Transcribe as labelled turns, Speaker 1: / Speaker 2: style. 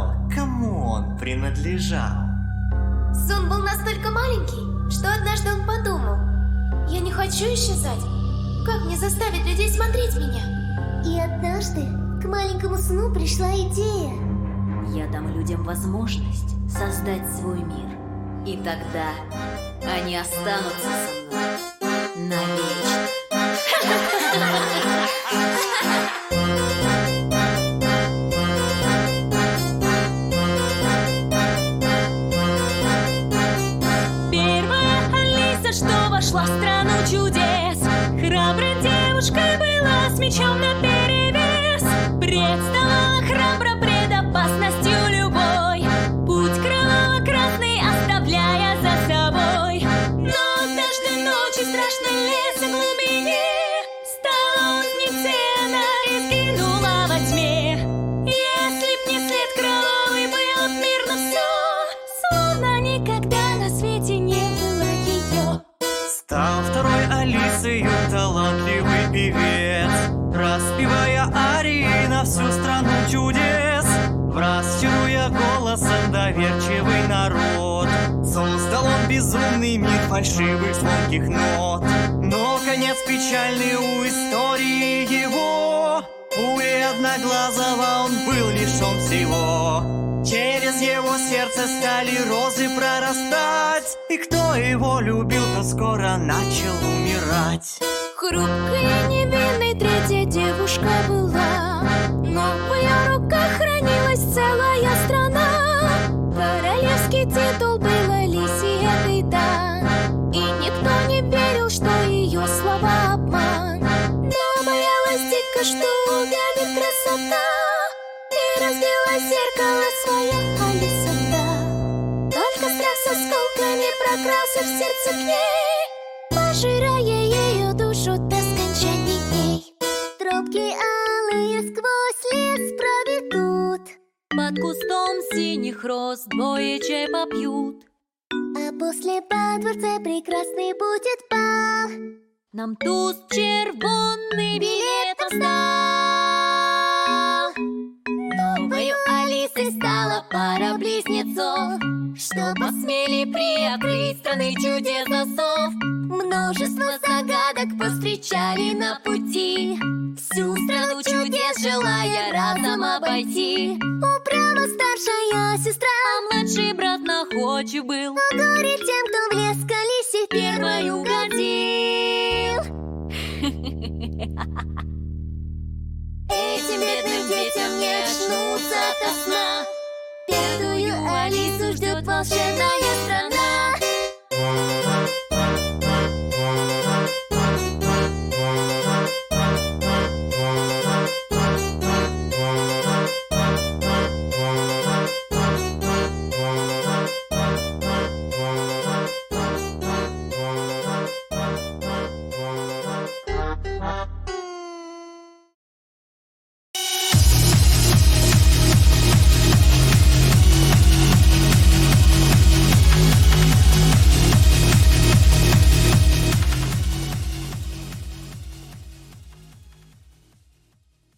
Speaker 1: кому он принадлежал.
Speaker 2: Сон был настолько маленький, что однажды он подумал: я не хочу исчезать. Как мне заставить людей смотреть меня?
Speaker 3: И однажды к маленькому сну пришла идея.
Speaker 4: Я дам людям возможность создать свой мир. И тогда они останутся со мной навечно.
Speaker 5: Первая Алиса, что вошла в страну чудес, храброй девушкой была с мечом наперевес. Представала храбро пред опасностью любой, путь кроваво-красный оставляя за собой. Но однажды ночью в страшной лесу глубине стала узницей она и сгинула во тьме. Если б не след кровавый, было б мирно все, словно никогда на свете не было ее.
Speaker 1: Стал второй Алисою талантливый певец, распевая арии на всю страну чудес, враз чаруя голосом доверчивый народ. Создал он безумный мир фальшивых звонких нот. Но конец печальный у истории его. Пулей одноглазого он был лишен всего. Через его сердце стали розы прорастать, и кто его любил, то скоро начал умирать.
Speaker 2: Хрупкая, невинной третья девушка была, но в ее руках хранилась целая страна. Королевский титул был Алисе этой, да, и никто не верил, что ее слова обман. Но боялась дико, что увянет красота, и разбила зеркало свое Алиса, да. Только страх с осколками прокрался в сердце к ней, пожирая ее душу до скончания дней.
Speaker 3: Тропки алые сквозь лес проведут,
Speaker 5: Под кустом синих роз двое чай попьют.
Speaker 3: а после по дворце прекрасный будет бал.
Speaker 5: Нам туз червонный билетом сдал. Новою Алисой стала пара близнецов, что посмели приоткрыть страны чудес засов. Множество загадок повстречали на пути, всю страну чудес желая разом обойти.
Speaker 3: Упрямо старшая сестра,
Speaker 5: А младший брат находчив был,
Speaker 3: а горе тем, кто в лес к Алисе
Speaker 5: первой угодил.
Speaker 3: Этим бедным детям не очнуться ото сна. Пятую Алису ждет волшебная